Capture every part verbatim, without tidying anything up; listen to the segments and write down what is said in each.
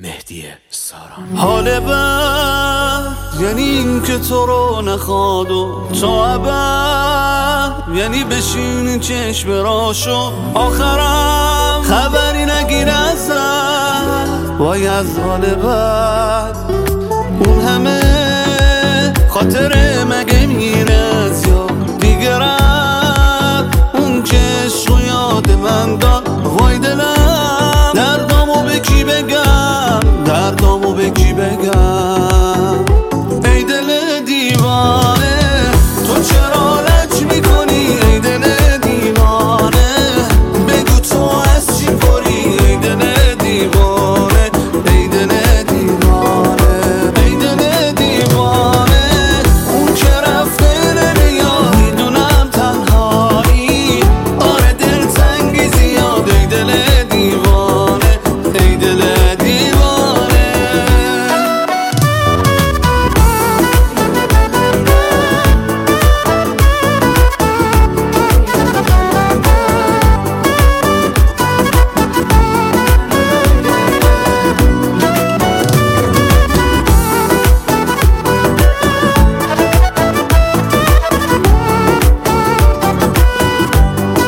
مهدی ساران. حال بد یعنی این که تو رو نخواد و تو ابد، یعنی بشین چشم راشو آخرم خبری نگیر ازت. وای از حال بد اون همه خاطره مگه میره از یاد دیگه رفت، اون که عشق و یاد من داد. وای دلم دردامو به کی بگم، دردامو به کی بگم. ای دل دیوانه تو چرا لج میکنی، ای دل دیوانه بگو تو از چی پری. ای دل دیوانه، ای دل دیوانه، ای دل دیوانه اون که رفته نمیاد، میدونم تنهایی آره دل تنگی زیاد. ای دل دیوانه، ای دل دیوانه.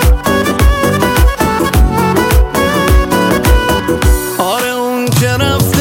آره اون که رفت